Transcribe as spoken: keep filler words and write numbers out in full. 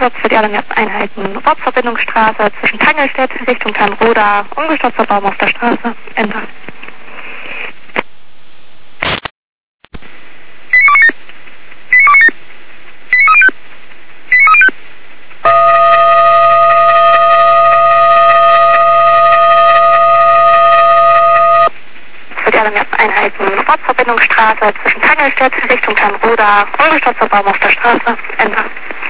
umgestoppt für die alarmierten Einheiten. Ortsverbindungsstraße zwischen Tangelstedt Richtung Tanroda. Umgestoppter Baum auf der Straße. Enter. Für die alarmierten Einheiten. Ortsverbindungsstraße zwischen Tangelstedt Richtung Tanroda. Umgestoppter Baum auf der Straße. Enter.